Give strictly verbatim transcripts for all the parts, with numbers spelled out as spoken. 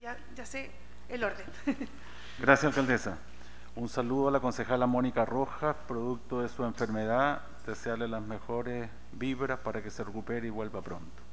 Ya, ya sé el orden. Gracias, alcaldesa. Un saludo a la concejala Mónica Rojas, producto de su enfermedad. Desearle las mejores vibras para que se recupere y vuelva pronto.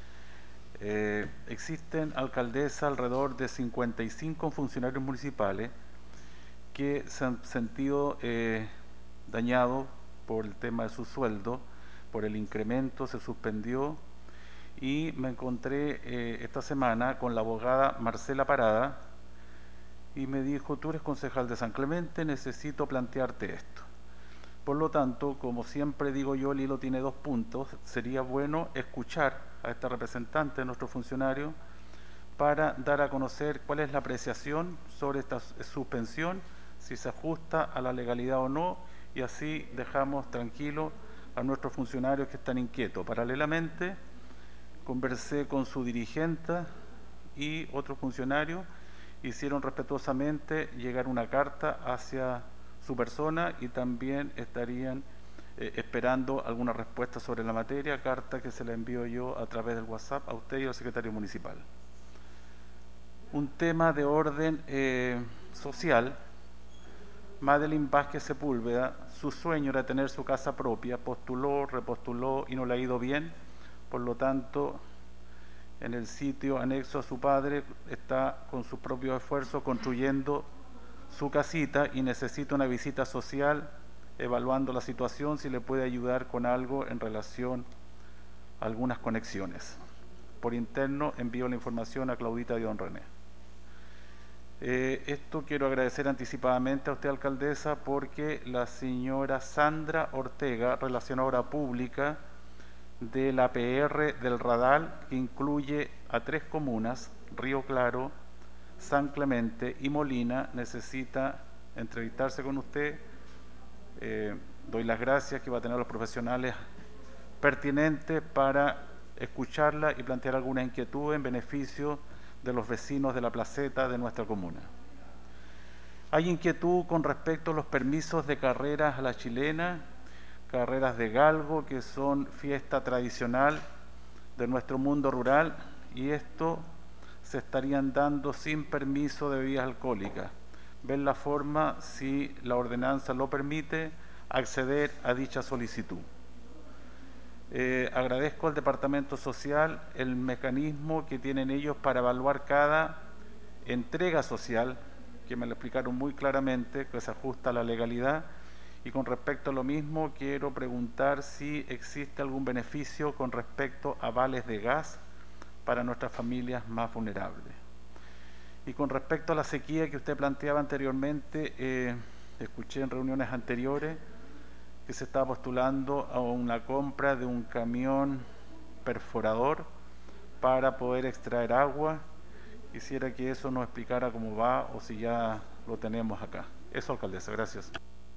Eh, existen, alcaldesa, alrededor de cincuenta y cinco funcionarios municipales que se han sentido eh, dañados por el tema de su sueldo, por el incremento, se suspendió, y me encontré eh, esta semana con la abogada Marcela Parada y me dijo: tú eres concejal de San Clemente, necesito plantearte esto. Por lo tanto, como siempre digo yo, el hilo tiene dos puntos. Sería bueno escuchar a esta representante de nuestro funcionario para dar a conocer cuál es la apreciación sobre esta suspensión, si se ajusta a la legalidad o no, y así dejamos tranquilos a nuestros funcionarios que están inquietos. Paralelamente, conversé con su dirigente y otros funcionarios, hicieron respetuosamente llegar una carta hacia su persona y también estarían eh, esperando alguna respuesta sobre la materia, carta que se la envío yo a través del WhatsApp a usted y al secretario municipal. Un tema de orden eh, social. Madeline Vázquez Sepúlveda, su sueño era tener su casa propia, postuló, repostuló y no le ha ido bien. Por lo tanto, en el sitio anexo a su padre está con sus propios esfuerzos construyendo su casita y necesita una visita social evaluando la situación, si le puede ayudar con algo en relación a algunas conexiones. Por interno envío la información a Claudita de Don René. Eh, esto quiero agradecer anticipadamente a usted, alcaldesa, porque la señora Sandra Ortega, relacionadora pública de la P R del Radal, que incluye a tres comunas, Río Claro, San Clemente y Molina, necesita entrevistarse con usted. Eh, doy las gracias que va a tener los profesionales pertinentes para escucharla y plantear alguna inquietud en beneficio de los vecinos de la placeta de nuestra comuna. Hay inquietud con respecto a los permisos de carreras a la chilena, carreras de galgo, que son fiesta tradicional de nuestro mundo rural, y esto se estarían dando sin permiso de bebidas alcohólicas. Ver la forma, si la ordenanza lo permite, acceder a dicha solicitud. Eh, agradezco al Departamento Social el mecanismo que tienen ellos para evaluar cada entrega social, que me lo explicaron muy claramente, que se ajusta a la legalidad. Y con respecto a lo mismo, quiero preguntar si existe algún beneficio con respecto a vales de gas para nuestras familias más vulnerables. Y con respecto a la sequía que usted planteaba anteriormente, eh, escuché en reuniones anteriores que se está postulando a una compra de un camión perforador para poder extraer agua. Quisiera que eso nos explicara cómo va o si ya lo tenemos acá. Eso, alcaldesa, gracias.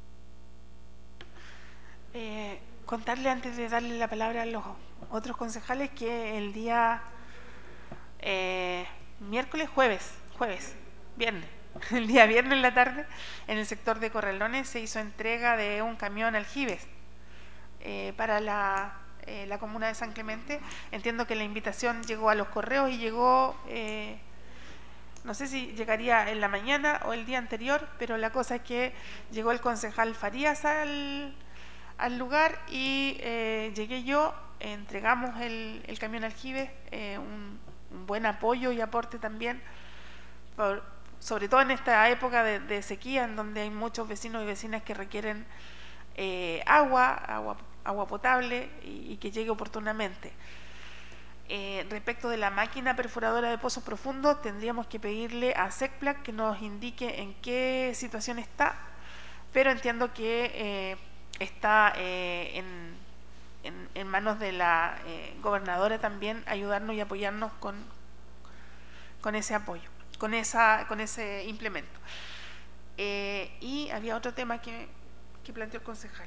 Eh, contarle antes de darle la palabra a los otros concejales que el día eh, miércoles, jueves, jueves, viernes, el día viernes en la tarde, en el sector de Corralones se hizo entrega de un camión aljibes eh, para la, eh, la comuna de San Clemente. Entiendo que la invitación llegó a los correos y llegó, eh, no sé si llegaría en la mañana o el día anterior, pero la cosa es que llegó el concejal Farías al, al lugar y eh, llegué yo, entregamos el, el camión aljibes, eh, un, un buen apoyo y aporte también, por, sobre todo en esta época de, de sequía, en donde hay muchos vecinos y vecinas que requieren eh, agua, agua, agua potable y, y que llegue oportunamente. Eh, respecto de la máquina perforadora de pozos profundos, tendríamos que pedirle a SECPLAC que nos indique en qué situación está, pero entiendo que eh, está eh, en, en, en manos de la eh, gobernadora también ayudarnos y apoyarnos con, con ese apoyo, con, esa, con ese implemento. Eh, y había otro tema que, que planteó el concejal.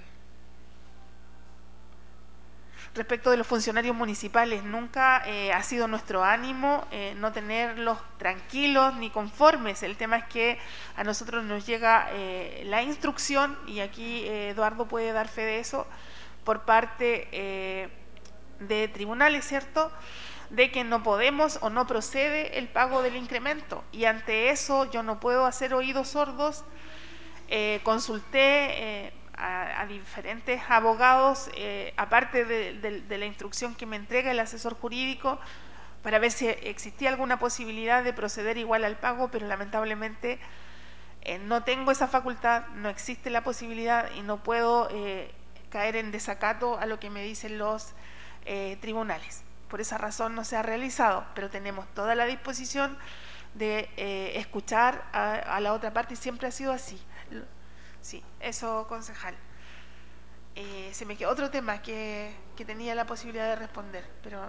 Respecto de los funcionarios municipales, nunca eh, ha sido nuestro ánimo eh, no tenerlos tranquilos ni conformes. El tema es que a nosotros nos llega eh, la instrucción, y aquí eh, Eduardo puede dar fe de eso, por parte eh, de tribunales, ¿cierto?, de que no podemos o no procede el pago del incremento, y ante eso yo no puedo hacer oídos sordos. Eh, consulté eh, a, a diferentes abogados, eh, aparte de, de, de la instrucción que me entrega el asesor jurídico, para ver si existía alguna posibilidad de proceder igual al pago, pero lamentablemente eh, no tengo esa facultad, no existe la posibilidad y no puedo eh, caer en desacato a lo que me dicen los eh, tribunales. Por esa razón no se ha realizado, pero tenemos toda la disposición de eh, escuchar a, a la otra parte, y siempre ha sido así. Sí, eso, concejal. Eh, se me quedó otro tema que, que tenía la posibilidad de responder, pero...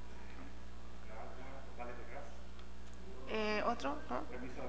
Eh, ¿Otro? ¿No?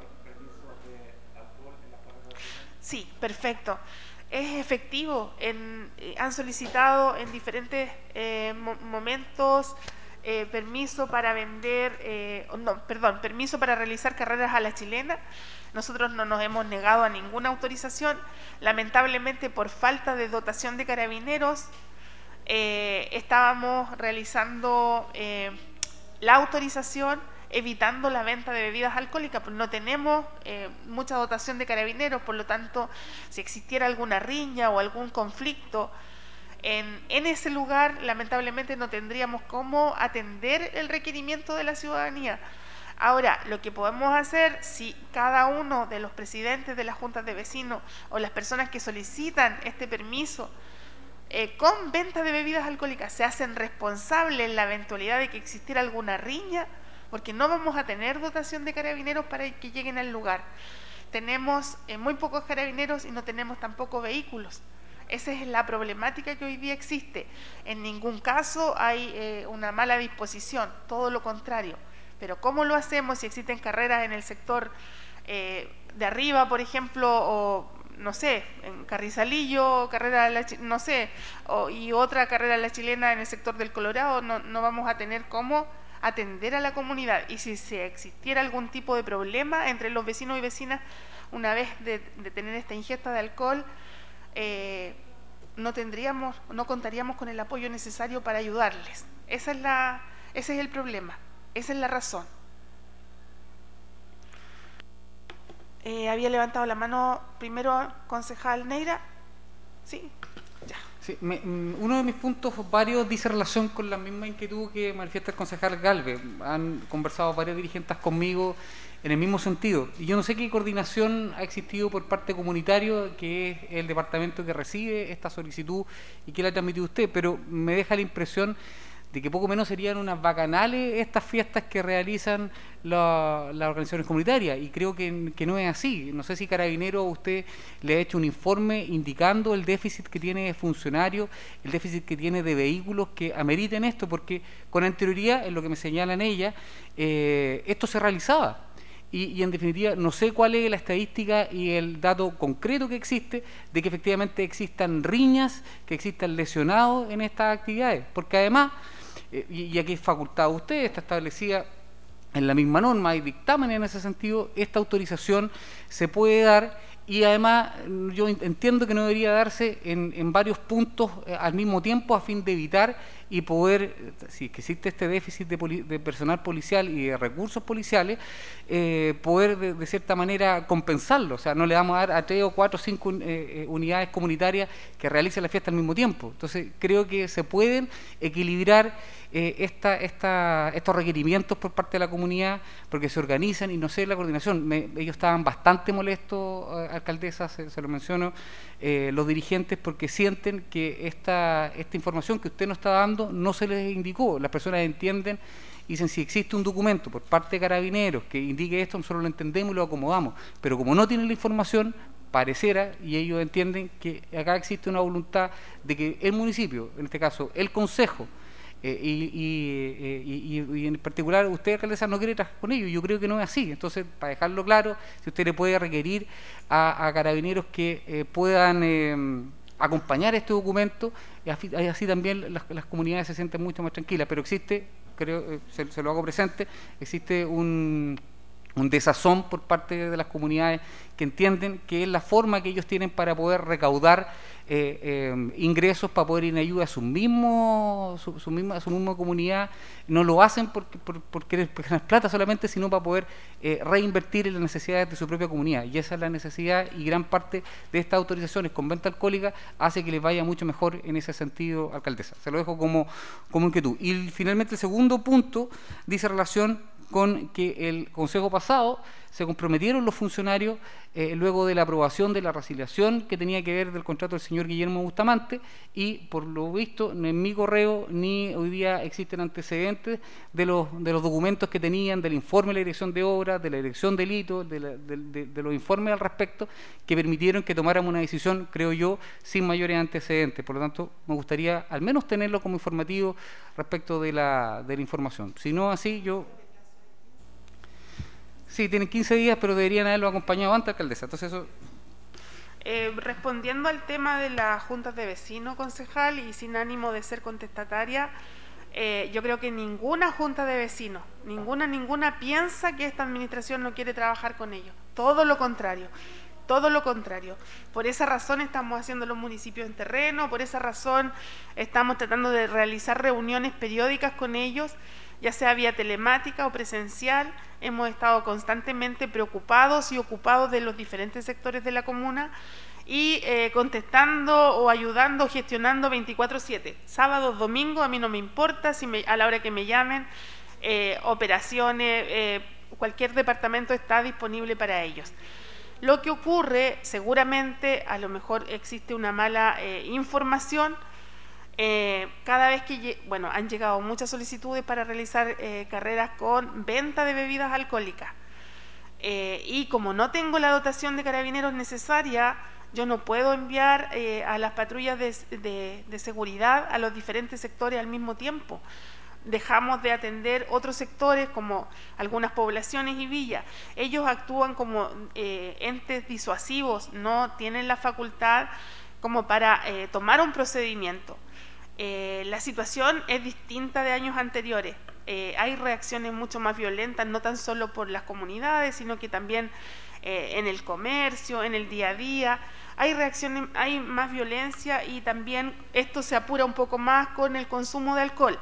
Sí, perfecto. Es efectivo. En, eh, han solicitado en diferentes eh, mo momentos eh, permiso para vender, eh, no, perdón, permiso para realizar carreras a la chilena. Nosotros no nos hemos negado a ninguna autorización. Lamentablemente, por falta de dotación de carabineros, eh, estábamos realizando eh, la autorización evitando la venta de bebidas alcohólicas, pues no tenemos eh, mucha dotación de carabineros, por lo tanto, si existiera alguna riña o algún conflicto en, en ese lugar, lamentablemente no tendríamos cómo atender el requerimiento de la ciudadanía. Ahora, lo que podemos hacer, si cada uno de los presidentes de las juntas de vecinos o las personas que solicitan este permiso eh, con venta de bebidas alcohólicas se hacen responsables en la eventualidad de que existiera alguna riña, porque no vamos a tener dotación de carabineros para que lleguen al lugar. Tenemos eh, muy pocos carabineros y no tenemos tampoco vehículos. Esa es la problemática que hoy día existe. En ningún caso hay eh, una mala disposición, todo lo contrario. Pero ¿cómo lo hacemos si existen carreras en el sector eh, de arriba, por ejemplo, o no sé, en Carrizalillo, carrera de la, no sé, o, y otra carrera de la chilena en el sector del Colorado? No, no vamos a tener cómo atender a la comunidad. Y si se existiera algún tipo de problema entre los vecinos y vecinas, una vez de, de tener esta ingesta de alcohol, eh, no tendríamos, no contaríamos con el apoyo necesario para ayudarles. Esa es la, ese es el problema, esa es la razón. Eh, había levantado la mano primero concejal Neira. Sí, ya. Sí, me, uno de mis puntos varios dice relación con la misma inquietud que manifiesta el concejal Galvez. Han conversado varios dirigentes conmigo en el mismo sentido. Y yo no sé qué coordinación ha existido por parte comunitario, que es el departamento que recibe esta solicitud y que la ha transmitido usted, pero me deja la impresión de que poco menos serían unas bacanales estas fiestas que realizan la, las organizaciones comunitarias, y creo que, que no es así. No sé si Carabinero usted le ha hecho un informe indicando el déficit que tiene de funcionarios, el déficit que tiene de vehículos que ameriten esto, porque con anterioridad, en lo que me señalan ella, eh, esto se realizaba. Y, y en definitiva no sé cuál es la estadística y el dato concreto que existe de que efectivamente existan riñas, que existan lesionados en estas actividades, porque además, eh, y, y aquí es facultad de usted, está establecida en la misma norma, hay dictamen en ese sentido, esta autorización se puede dar, y además yo entiendo que no debería darse en, en varios puntos eh, al mismo tiempo, a fin de evitar y poder, si que existe este déficit de, poli, de personal policial y de recursos policiales, eh, poder de, de cierta manera compensarlo. O sea, no le vamos a dar a tres o cuatro o cinco eh, unidades comunitarias que realicen la fiesta al mismo tiempo. Entonces creo que se pueden equilibrar eh, esta, esta, estos requerimientos por parte de la comunidad, porque se organizan, y no sé la coordinación. Me, ellos estaban bastante molestos, eh, alcaldesa, se, se lo menciono, eh, los dirigentes, porque sienten que esta, esta información que usted nos está dando no se les indicó. Las personas entienden y dicen, si existe un documento por parte de Carabineros que indique esto, nosotros lo entendemos y lo acomodamos, pero como no tienen la información, pareciera, y ellos entienden que acá existe una voluntad de que el municipio, en este caso el consejo, eh, y, y, y, y, y en particular usted, alcaldesa, no quiere trabajar con ellos. Yo creo que no es así. Entonces, para dejarlo claro, si usted le puede requerir a, a Carabineros que eh, puedan eh, acompañar este documento, y así, así también las, las comunidades se sienten mucho más tranquilas. Pero existe, creo, eh, se, se lo hago presente, existe un, un desazón por parte de las comunidades que entienden que es la forma que ellos tienen para poder recaudar eh, eh, ingresos para poder ir en ayuda a su mismo, su, su misma, a su misma comunidad. No lo hacen porque, por, por querer ganar plata solamente, sino para poder eh, reinvertir en las necesidades de su propia comunidad. Y esa es la necesidad, y gran parte de estas autorizaciones con venta alcohólica hace que les vaya mucho mejor en ese sentido, alcaldesa. Se lo dejo como, como inquietud. Y finalmente el segundo punto dice relación con que el Consejo pasado se comprometieron los funcionarios eh, luego de la aprobación de la resiliación que tenía que ver del contrato del señor Guillermo Bustamante, y por lo visto ni en mi correo ni hoy día existen antecedentes de los, de los documentos que tenían, del informe de la dirección de obras, de la dirección de delitos, de, la, de, de, de los informes al respecto, que permitieron que tomáramos una decisión, creo yo, sin mayores antecedentes. Por lo tanto, me gustaría al menos tenerlo como informativo respecto de la, de la información. Si no así, yo... Sí, tienen quince días, pero deberían haberlo acompañado antes, alcaldesa. Entonces eso... Eh, respondiendo al tema de las juntas de vecinos, concejal, y sin ánimo de ser contestataria, eh, yo creo que ninguna junta de vecinos, ninguna, ninguna piensa que esta administración no quiere trabajar con ellos. Todo lo contrario. Todo lo contrario. Por esa razón estamos haciendo los municipios en terreno, por esa razón estamos tratando de realizar reuniones periódicas con ellos, ya sea vía telemática o presencial. Hemos estado constantemente preocupados y ocupados de los diferentes sectores de la comuna y eh, contestando o ayudando, gestionando veinticuatro siete. Sábados, domingos, a mí no me importa, si me, a la hora que me llamen, eh, operaciones, eh, cualquier departamento está disponible para ellos. Lo que ocurre, seguramente, a lo mejor existe una mala eh, información. Eh, cada vez que, bueno, han llegado muchas solicitudes para realizar eh, carreras con venta de bebidas alcohólicas. Eh, y como no tengo la dotación de carabineros necesaria, yo no puedo enviar eh, a las patrullas de, de, de seguridad a los diferentes sectores al mismo tiempo. Dejamos de atender otros sectores como algunas poblaciones y villas. Ellos actúan como eh, entes disuasivos, no tienen la facultad como para eh, tomar un procedimiento. Eh, la situación es distinta de años anteriores. Eh, hay reacciones mucho más violentas, no tan solo por las comunidades, sino que también eh, en el comercio, en el día a día. Hay reacciones, hay más violencia, y también esto se apura un poco más con el consumo de alcohol.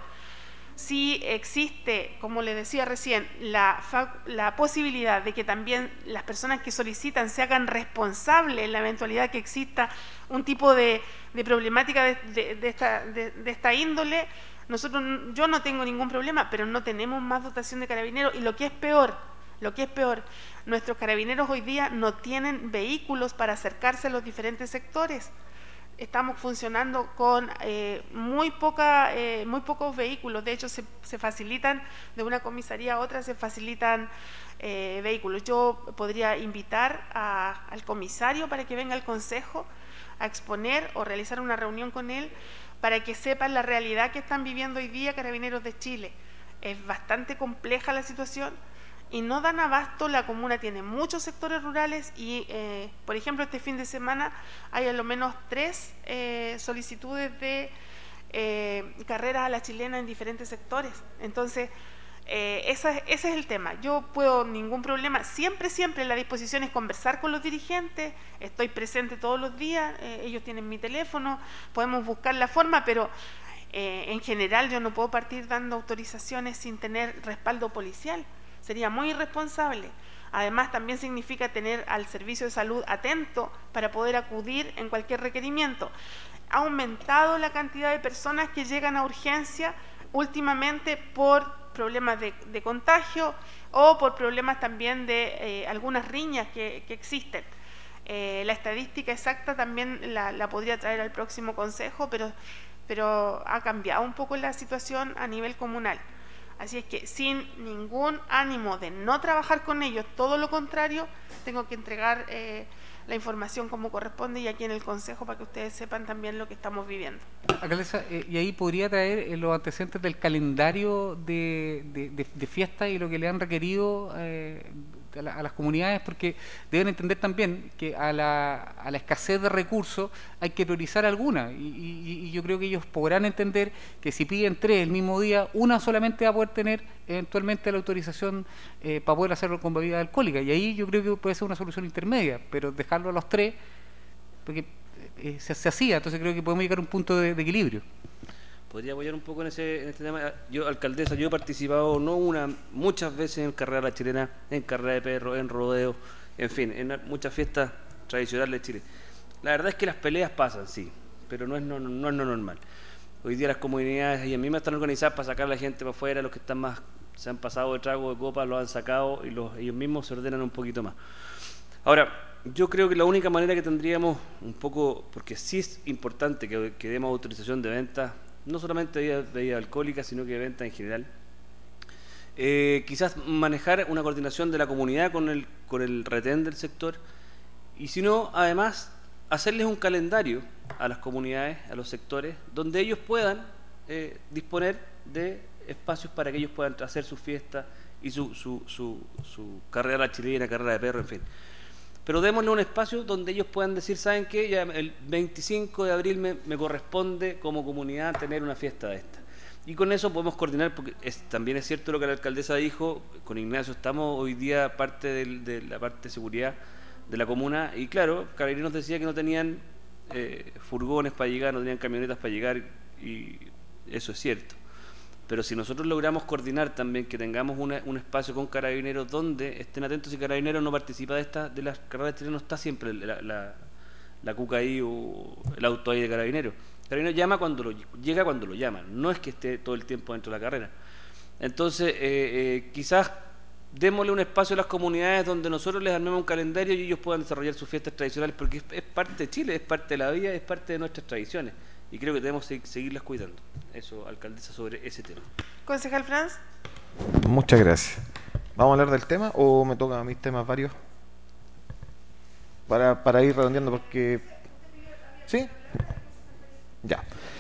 Si existe, como le decía recién, la, la posibilidad de que también las personas que solicitan se hagan responsables en la eventualidad que exista un tipo de, de problemática de, de, de, esta, de, de esta índole, nosotros, yo no tengo ningún problema, pero no tenemos más dotación de carabineros, y lo que es peor, lo que es peor, nuestros carabineros hoy día no tienen vehículos para acercarse a los diferentes sectores. Estamos funcionando con eh, muy poca, eh, muy pocos vehículos. De hecho, se, se facilitan de una comisaría a otra, se facilitan eh, vehículos. Yo podría invitar a, al comisario para que venga al consejo a exponer o realizar una reunión con él para que sepan la realidad que están viviendo hoy día Carabineros de Chile. Es bastante compleja la situación y no dan abasto. La comuna tiene muchos sectores rurales y, eh, por ejemplo, este fin de semana hay a lo menos tres eh, solicitudes de eh, carreras a la chilena en diferentes sectores. Entonces, eh, esa, ese es el tema. Yo puedo, ningún problema, siempre, siempre la disposición es conversar con los dirigentes, estoy presente todos los días, eh, ellos tienen mi teléfono, podemos buscar la forma, pero eh, en general yo no puedo partir dando autorizaciones sin tener respaldo policial. Sería muy irresponsable. Además, también significa tener al servicio de salud atento para poder acudir en cualquier requerimiento. Ha aumentado la cantidad de personas que llegan a urgencia últimamente por problemas de, de contagio o por problemas también de eh, algunas riñas que, que existen. Eh, la estadística exacta también la, la podría traer al próximo consejo, pero, pero ha cambiado un poco la situación a nivel comunal. Así es que sin ningún ánimo de no trabajar con ellos, todo lo contrario, tengo que entregar eh, la información como corresponde y aquí en el Consejo para que ustedes sepan también lo que estamos viviendo. Alcaldesa, eh, y ahí podría traer eh, los antecedentes del calendario de, de, de, de fiesta y lo que le han requerido eh, a, la, a las comunidades, porque deben entender también que a la, a la escasez de recursos hay que priorizar alguna, y, y, y yo creo que ellos podrán entender que si piden tres el mismo día, una solamente va a poder tener eventualmente la autorización eh, para poder hacerlo con bebida alcohólica, y ahí yo creo que puede ser una solución intermedia, pero dejarlo a los tres, porque eh, se, se hacía, entonces creo que podemos llegar a un punto de, de equilibrio. Podría apoyar un poco en, ese, en este tema. Yo, alcaldesa, yo he participado no una, muchas veces en carrera la chilena, en carrera de perro, en rodeo, en fin, en muchas fiestas tradicionales de Chile. La verdad es que las peleas pasan, sí, pero no es no, no, es no normal. Hoy día las comunidades y a mí me están organizadas para sacar a la gente para afuera, los que están más, se han pasado de trago de copa, lo han sacado y los, ellos mismos se ordenan un poquito más. Ahora, yo creo que la única manera que tendríamos un poco, porque sí es importante que, que demos autorización de venta, no solamente de bebidas bebida alcohólicas, sino que de venta en general. Eh, quizás manejar una coordinación de la comunidad con el, con el retén del sector, y si no, además, hacerles un calendario a las comunidades, a los sectores, donde ellos puedan eh, disponer de espacios para que ellos puedan hacer su fiesta y su, su, su, su carrera chilena, carrera de perro, en fin. Pero démosle un espacio donde ellos puedan decir, ¿saben qué? Ya el veinticinco de abril me, me corresponde como comunidad tener una fiesta de esta. Y con eso podemos coordinar, porque es, también es cierto lo que la alcaldesa dijo, con Ignacio estamos hoy día parte del, de la parte de seguridad de la comuna, y claro, Carabineros decía que no tenían eh, furgones para llegar, no tenían camionetas para llegar, y eso es cierto. Pero si nosotros logramos coordinar también que tengamos una, un espacio con Carabineros donde estén atentos, si Carabineros no participa de esta, de las carreras de tren, no está siempre la, la, la cuca ahí o el auto ahí de Carabineros. Carabineros llama cuando lo, llega cuando lo llaman, no es que esté todo el tiempo dentro de la carrera. Entonces, eh, eh, quizás démosle un espacio a las comunidades donde nosotros les armemos un calendario y ellos puedan desarrollar sus fiestas tradicionales, porque es, es parte de Chile, es parte de la vida, es parte de nuestras tradiciones. Y creo que debemos seguirlas cuidando. Eso, alcaldesa, sobre ese tema. Concejal Franz. Muchas gracias. ¿Vamos a hablar del tema o me tocan a mis temas varios? Para, para ir redondeando, porque... ¿Sí? Ya.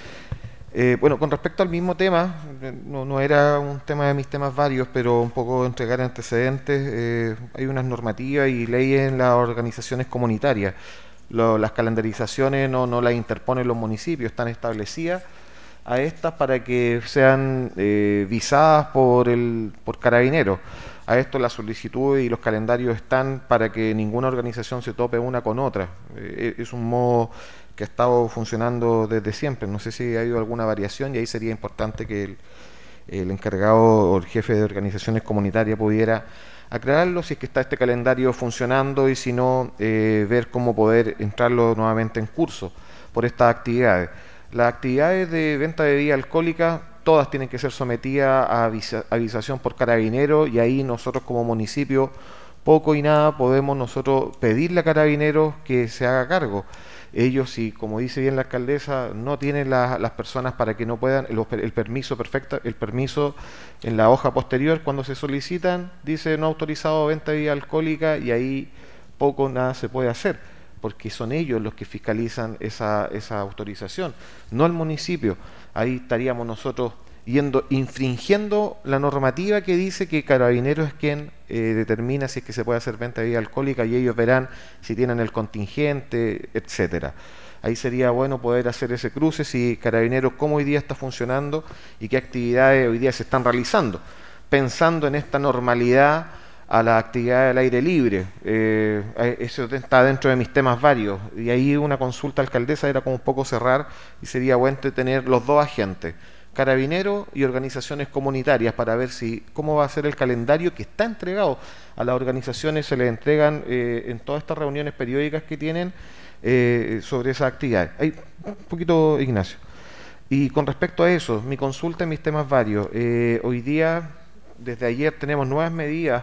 Eh, bueno, con respecto al mismo tema, no, no era un tema de mis temas varios, pero un poco entregar antecedentes. Eh, hay unas normativas y leyes en las organizaciones comunitarias. Lo, las calendarizaciones no, no las interponen los municipios, están establecidas a estas para que sean eh, visadas por el por Carabineros. A esto las solicitudes y los calendarios están para que ninguna organización se tope una con otra. Eh, es un modo que ha estado funcionando desde siempre. No sé si ha habido alguna variación, y ahí sería importante que el, el encargado o el jefe de organizaciones comunitarias pudiera aclararlo, si es que está este calendario funcionando, y si no, eh, ver cómo poder entrarlo nuevamente en curso por estas actividades. Las actividades de venta de bebida alcohólica, todas tienen que ser sometidas a avisa, avisación por Carabineros, y ahí nosotros como municipio, poco y nada podemos nosotros pedirle a Carabineros que se haga cargo. Ellos, si como dice bien la alcaldesa, no tienen la, las personas para que no puedan, el, el permiso perfecto, el permiso en la hoja posterior, cuando se solicitan, dice no autorizado venta de bebida alcohólica, y ahí poco nada se puede hacer, porque son ellos los que fiscalizan esa, esa autorización, no el municipio. Ahí estaríamos nosotros yendo, infringiendo la normativa que dice que Carabineros es quien eh, determina si es que se puede hacer venta de bebida alcohólica, y ellos verán si tienen el contingente, etcétera. Ahí sería bueno poder hacer ese cruce, si Carabineros cómo hoy día está funcionando y qué actividades hoy día se están realizando, pensando en esta normalidad a la actividad del aire libre. Eh, eso está dentro de mis temas varios, y ahí una consulta alcaldesa era como un poco cerrar, y sería bueno tener los dos agentes, Carabineros y organizaciones comunitarias, para ver si cómo va a ser el calendario que está entregado a las organizaciones. Se les entregan eh, en todas estas reuniones periódicas que tienen eh, sobre esas actividades. Hay un poquito, Ignacio. Y con respecto a eso, mi consulta en mis temas varios. Eh, hoy día, desde ayer, tenemos nuevas medidas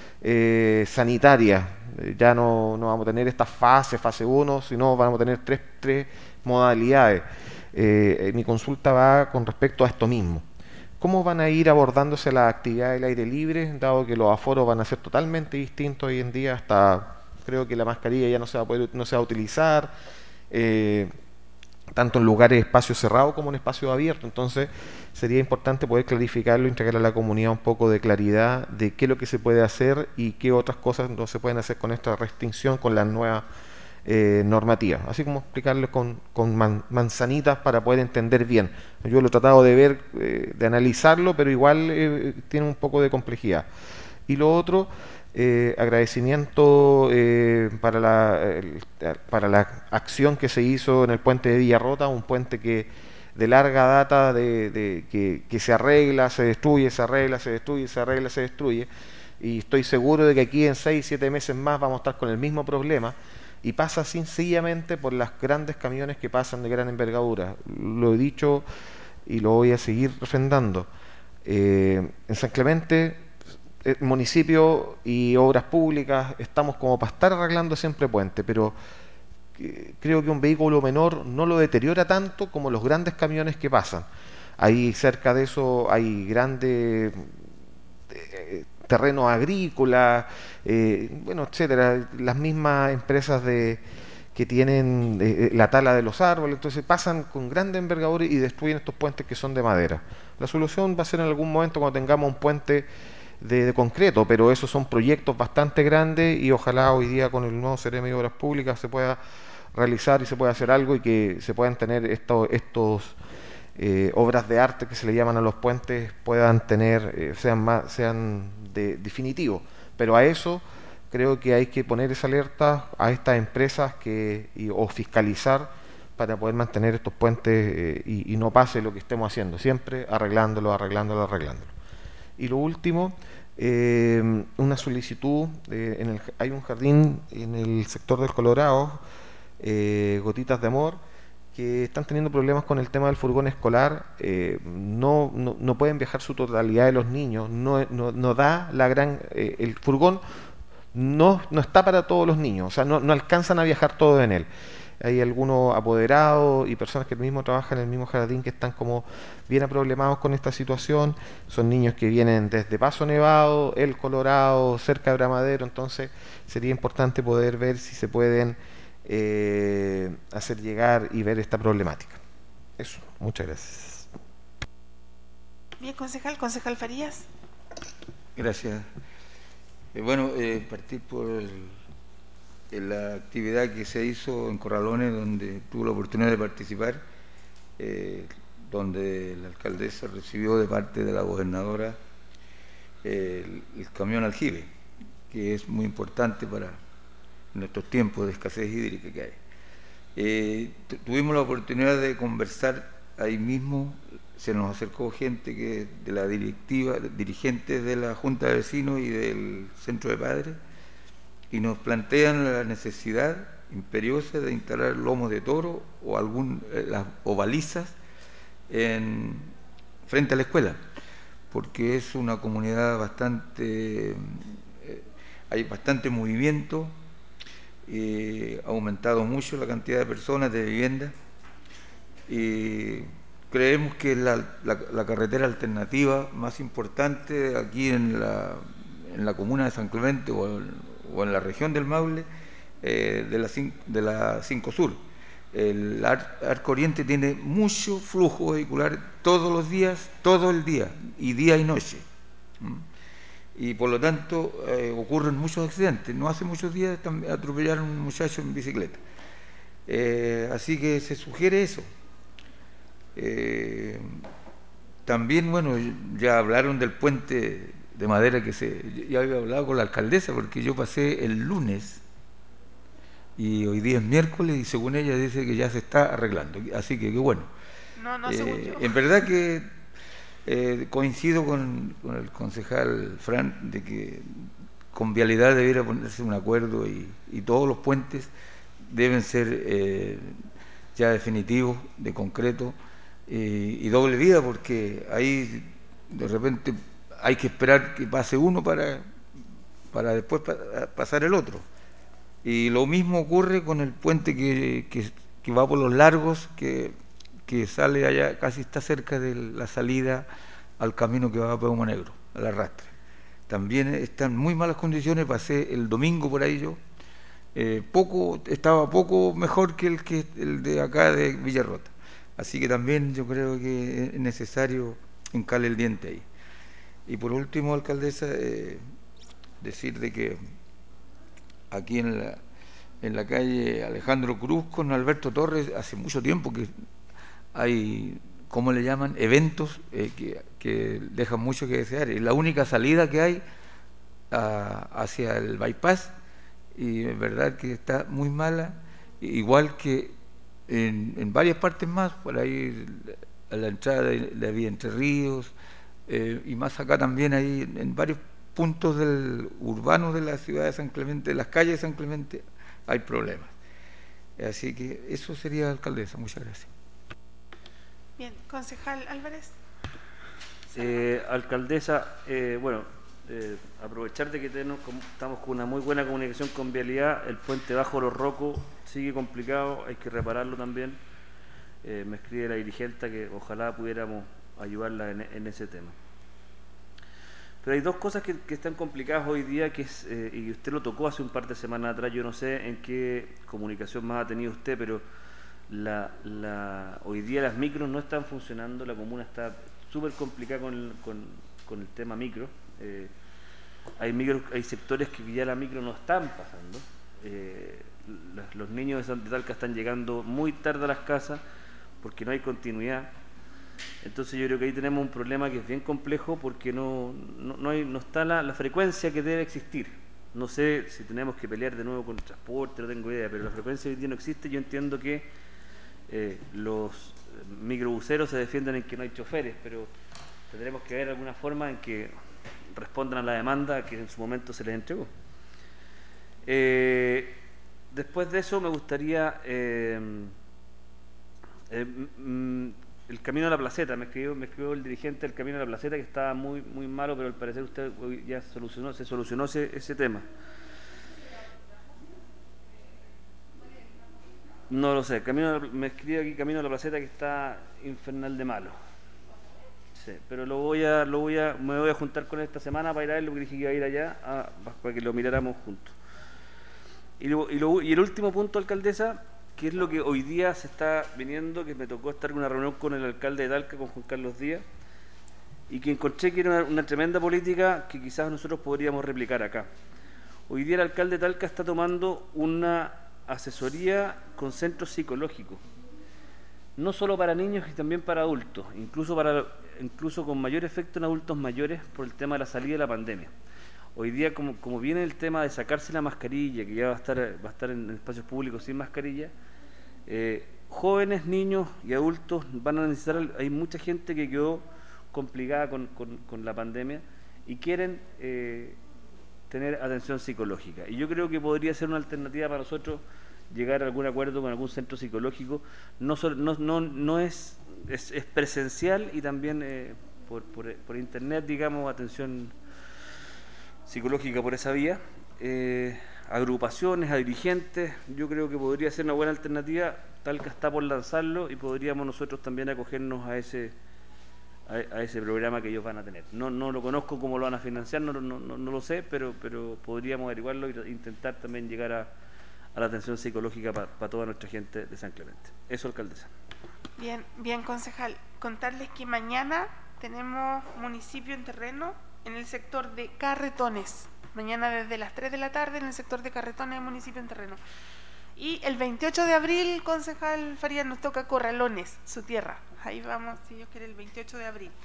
eh, sanitarias. Eh, ya no, no vamos a tener esta fase, fase uno, sino vamos a tener tres, tres modalidades. Eh, mi consulta va con respecto a esto mismo. ¿Cómo van a ir abordándose las actividades del aire libre, dado que los aforos van a ser totalmente distintos hoy en día? Hasta creo que la mascarilla ya no se va a poder, no se va a utilizar. Eh, tanto en lugares, espacios cerrados como en espacios abiertos. Entonces sería importante poder clarificarlo, entregar a la comunidad un poco de claridad de qué es lo que se puede hacer y qué otras cosas no se pueden hacer con esta restricción, con las nuevas eh, normativas. Así como explicarles con, con man, manzanitas para poder entender bien. Yo lo he tratado de ver, eh, de analizarlo, pero igual eh, tiene un poco de complejidad. Y lo otro... Eh, agradecimiento eh, para, la, eh, para la acción que se hizo en el puente de Villarrota, un puente que de larga data de, de que, que se arregla, se destruye, se arregla, se destruye, se arregla, se destruye, y estoy seguro de que aquí en seis, siete meses más vamos a estar con el mismo problema, y pasa sencillamente por las grandes camiones que pasan de gran envergadura. Lo he dicho y lo voy a seguir refrendando. Eh, en San Clemente, el municipio y obras públicas estamos como para estar arreglando siempre puentes, pero eh, creo que un vehículo menor no lo deteriora tanto como los grandes camiones que pasan. Ahí cerca de eso hay grandes eh, terrenos agrícolas, eh, bueno, etcétera, las mismas empresas de que tienen eh, la tala de los árboles, entonces pasan con grande envergadura y destruyen estos puentes que son de madera. La solución va a ser en algún momento cuando tengamos un puente De, de concreto, pero esos son proyectos bastante grandes y ojalá hoy día con el nuevo Ceremi de Obras Públicas se pueda realizar y se pueda hacer algo y que se puedan tener estos, estos eh, obras de arte que se le llaman a los puentes puedan tener, eh, sean más, sean de definitivo. Pero a eso creo que hay que poner esa alerta a estas empresas que y, o fiscalizar para poder mantener estos puentes eh, y, y no pase lo que estemos haciendo, siempre arreglándolo, arreglándolo, arreglándolo. Y lo último, eh, una solicitud, eh, en el, hay un jardín en el sector del Colorado, eh, Gotitas de Amor, que están teniendo problemas con el tema del furgón escolar, eh, no, no, no pueden viajar su totalidad de los niños, no, no, no da la gran... Eh, el furgón no, no está para todos los niños, o sea, no, no alcanzan a viajar todos en él. Hay algunos apoderados y personas que mismo trabajan en el mismo jardín que están como bien aproblemados con esta situación. Son niños que vienen desde Paso Nevado, El Colorado, cerca de Bramadero, entonces sería importante poder ver si se pueden eh, hacer llegar y ver esta problemática. Eso, muchas gracias. Bien, concejal, concejal Farías. Gracias. Eh, bueno, eh, partir por el... en la actividad que se hizo en Corralones, donde tuve la oportunidad de participar, eh, donde la alcaldesa recibió de parte de la gobernadora eh, el, el camión aljibe, que es muy importante para nuestros tiempos de escasez hídrica que hay. Eh, tuvimos la oportunidad de conversar ahí mismo, se nos acercó gente que de la directiva, dirigentes de la Junta de Vecinos y del Centro de Padres, y nos plantean la necesidad imperiosa de instalar lomos de toro o algún eh, las, o balizas en, frente a la escuela, porque es una comunidad bastante, eh, hay bastante movimiento, eh, ha aumentado mucho la cantidad de personas, de viviendas, y creemos que la, la, la carretera alternativa más importante aquí en la, en la comuna de San Clemente o en, o en la región del Maule, eh, de la de la cinco Sur. El Ar, Arco Oriente tiene mucho flujo vehicular todos los días, todo el día, y día y noche. ¿Mm? Y por lo tanto eh, ocurren muchos accidentes. No hace muchos días atropellaron a un muchacho en bicicleta. Eh, así que se sugiere eso. Eh, también, bueno, ya hablaron del puente de madera que se... Ya había hablado con la alcaldesa porque yo pasé el lunes y hoy día es miércoles y según ella dice que ya se está arreglando, así que qué bueno. No, no, eh, según yo. En verdad que eh, coincido con, con el concejal Fran de que con vialidad debiera ponerse un acuerdo y, y todos los puentes deben ser eh, ya definitivos, de concreto eh, y doble vía, porque ahí de repente hay que esperar que pase uno para, para después pa pasar el otro. Y lo mismo ocurre con el puente que, que, que va por los Largos, que, que sale allá, casi está cerca de la salida al camino que va a Pueblo Negro, a la rastra. También está en muy malas condiciones, pasé el domingo por ahí yo, eh, poco, estaba poco mejor que el, que el de acá de Villarrota. Así que también yo creo que es necesario hincarle el diente ahí. Y por último, alcaldesa, eh, decir de que aquí en la, en la calle Alejandro Cruz con Alberto Torres hace mucho tiempo que hay, ¿cómo le llaman?, eventos eh, que, que dejan mucho que desear. Es la única salida que hay a, hacia el bypass, y es verdad que está muy mala, igual que en, en varias partes más, por ahí a la entrada de la vía Entre Ríos, eh, y más acá también hay en varios puntos del urbano de la ciudad de San Clemente, de las calles de San Clemente, hay problemas. Así que eso sería, alcaldesa. Muchas gracias. Bien, concejal Álvarez. Eh, alcaldesa, eh, bueno, eh, aprovechar de que tenemos, estamos con una muy buena comunicación con Vialidad. El puente bajo Los Rocos sigue complicado, hay que repararlo también. Eh, me escribe la dirigente que ojalá pudiéramos ayudarla en, en ese tema. Pero hay dos cosas que, que están complicadas hoy día, que es, eh, y usted lo tocó hace un par de semanas atrás, yo no sé en qué comunicación más ha tenido usted, pero la, la, hoy día las micros no están funcionando, la comuna está súper complicada con, con, con el tema micro. Eh, hay micros, hay sectores que ya la micro no están pasando. Eh, los, los niños de Talca están llegando muy tarde a las casas porque no hay continuidad. Entonces yo creo que ahí tenemos un problema que es bien complejo porque no, no, no, hay, no está la, la frecuencia que debe existir. No sé si tenemos que pelear de nuevo con el transporte, no tengo idea, pero la frecuencia hoy día no existe. Yo entiendo que eh, los microbuseros se defienden en que no hay choferes, pero tendremos que ver alguna forma en que respondan a la demanda que en su momento se les entregó. Eh, después de eso me gustaría... Eh, eh, mm, el Camino a la Placeta, me escribió, me escribió el dirigente del Camino a la Placeta que estaba muy muy malo, pero al parecer usted ya solucionó, se solucionó ese, ese tema. No lo sé, Camino, me escribe aquí Camino a la Placeta que está infernal de malo. Sí, pero lo voy a, lo voy a, me voy a juntar con él esta semana para ir a ver lo que dije que iba a ir allá, a, para que lo miráramos juntos. Y, lo, y, lo, y el último punto, alcaldesa, que es lo que hoy día se está viniendo, que me tocó estar en una reunión con el alcalde de Talca, con Juan Carlos Díaz, y que encontré que era una, una tremenda política que quizás nosotros podríamos replicar acá. Hoy día el alcalde de Talca está tomando una asesoría con centros psicológicos, no solo para niños, sino también para adultos, incluso, para, incluso con mayor efecto en adultos mayores por el tema de la salida de la pandemia. Hoy día, como, como viene el tema de sacarse la mascarilla, que ya va a estar, va a estar en espacios públicos sin mascarilla, eh, jóvenes, niños y adultos van a necesitar, hay mucha gente que quedó complicada con, con, con la pandemia y quieren eh, tener atención psicológica. Y yo creo que podría ser una alternativa para nosotros llegar a algún acuerdo con algún centro psicológico. No, no, no, no es, es, es presencial y también eh, por, por, por internet, digamos, atención psicológica por esa vía, eh, agrupaciones, a dirigentes. Yo creo que podría ser una buena alternativa. Talca está por lanzarlo y podríamos nosotros también acogernos a ese a, a ese programa que ellos van a tener. No no lo conozco cómo lo van a financiar, no, no, no, no lo sé, pero pero podríamos averiguarlo e intentar también llegar a, a la atención psicológica para pa toda nuestra gente de San Clemente. Eso, alcaldesa. Bien, bien, concejal. Contarles que mañana tenemos municipio en terreno en el sector de Carretones. Mañana desde las tres de la tarde en el sector de Carretones, municipio en terreno. Y el veintiocho de abril, concejal Farías, nos toca Corralones, su tierra. Ahí vamos, si Dios quiere, el veintiocho de abril.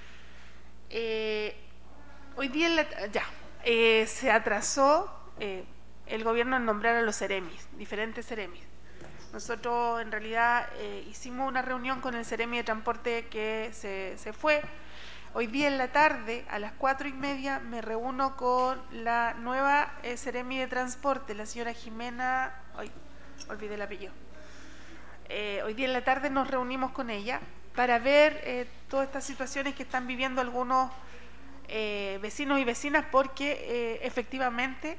Eh, hoy día en la, ya eh, se atrasó eh, el gobierno en nombrar a los Ceremis, diferentes Ceremis. Nosotros en realidad eh, hicimos una reunión con el Ceremi de Transporte que se, se fue. Hoy día en la tarde, a las cuatro y media, me reúno con la nueva eh, Ceremi de Transporte, la señora Jimena, ay, olvidé el apellido. Eh, hoy día en la tarde nos reunimos con ella para ver eh, todas estas situaciones que están viviendo algunos eh, vecinos y vecinas, porque eh, efectivamente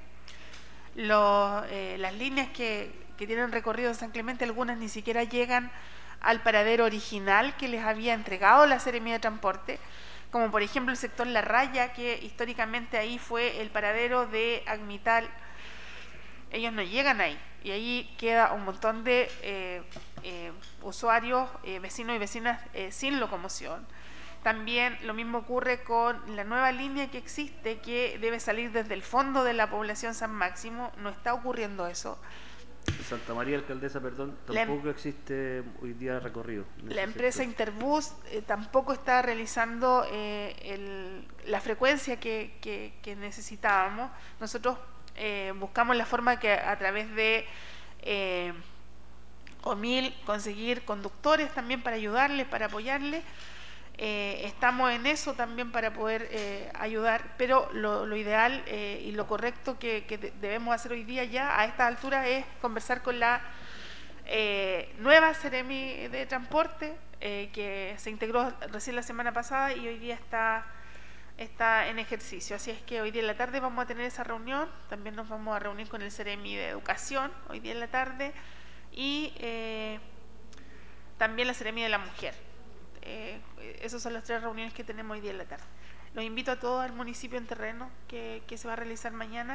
los, eh, las líneas que, que tienen recorrido en San Clemente, algunas ni siquiera llegan al paradero original que les había entregado la Ceremi de Transporte, como por ejemplo el sector La Raya, que históricamente ahí fue el paradero de Agmital ellos no llegan ahí, y ahí queda un montón de eh, eh, usuarios, eh, vecinos y vecinas eh, sin locomoción. También lo mismo ocurre con la nueva línea que existe, que debe salir desde el fondo de la población San Máximo. No está ocurriendo eso. Santa María Alcaldesa, perdón, tampoco em existe hoy día recorrido. La empresa sector. Interbus eh, tampoco está realizando eh, el, la frecuencia que, que, que necesitábamos. Nosotros eh, buscamos la forma que a través de eh, OMIL conseguir conductores también para ayudarles, para apoyarles. Eh, estamos en eso también para poder eh, ayudar, pero lo, lo ideal eh, y lo correcto que, que de, debemos hacer hoy día ya a esta altura es conversar con la eh, nueva Seremi de Transporte, eh, que se integró recién la semana pasada y hoy día está, está en ejercicio. Así es que hoy día en la tarde vamos a tener esa reunión. También nos vamos a reunir con el Seremi de Educación hoy día en la tarde, y eh, también la Seremi de la Mujer. Eh, esas son las tres reuniones que tenemos hoy día en la tarde. Los invito a todos al municipio en terreno que, que se va a realizar mañana,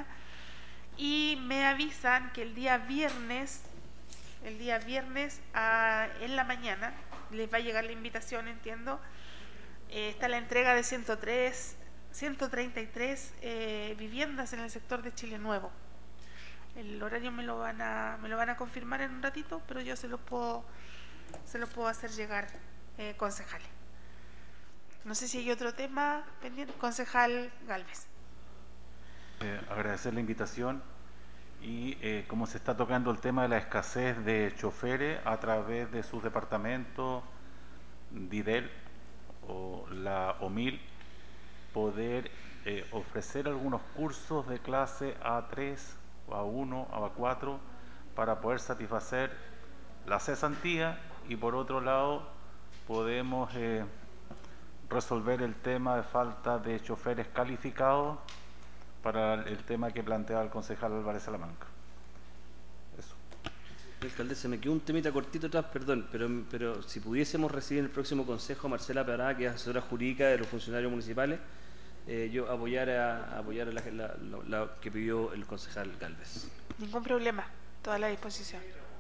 y me avisan que el día viernes el día viernes a, en la mañana les va a llegar la invitación, entiendo. Eh, está la entrega de ciento tres, ciento treinta y tres eh, viviendas en el sector de Chile Nuevo. El horario me lo van a me lo van a confirmar en un ratito, pero yo se lo puedo se lo puedo hacer llegar. Eh, concejales. No sé si hay otro tema pendiente. Concejal Gálvez. Eh, agradecer la invitación, y eh, como se está tocando el tema de la escasez de choferes a través de sus departamentos, DIDEL o la OMIL, poder eh, ofrecer algunos cursos de clase A tres, A uno, A cuatro para poder satisfacer la cesantía, y por otro lado podemos eh, resolver el tema de falta de choferes calificados para el tema que planteaba el concejal Álvarez Salamanca. Eso. Alcalde, se me quedó un temita cortito atrás, perdón, pero, pero si pudiésemos recibir en el próximo consejo a Marcela Parada, que es asesora jurídica de los funcionarios municipales, eh, yo apoyar a, apoyar a la, la, la, la que pidió el concejal Gálvez. Ningún problema, toda la disposición.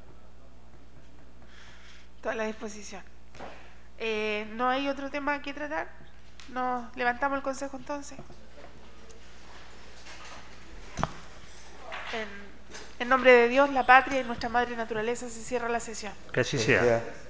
Toda la disposición. Eh, ¿No hay otro tema que tratar? ¿Nos levantamos el consejo entonces? En, en nombre de Dios, la patria y nuestra madre naturaleza, se cierra la sesión. Que así sea.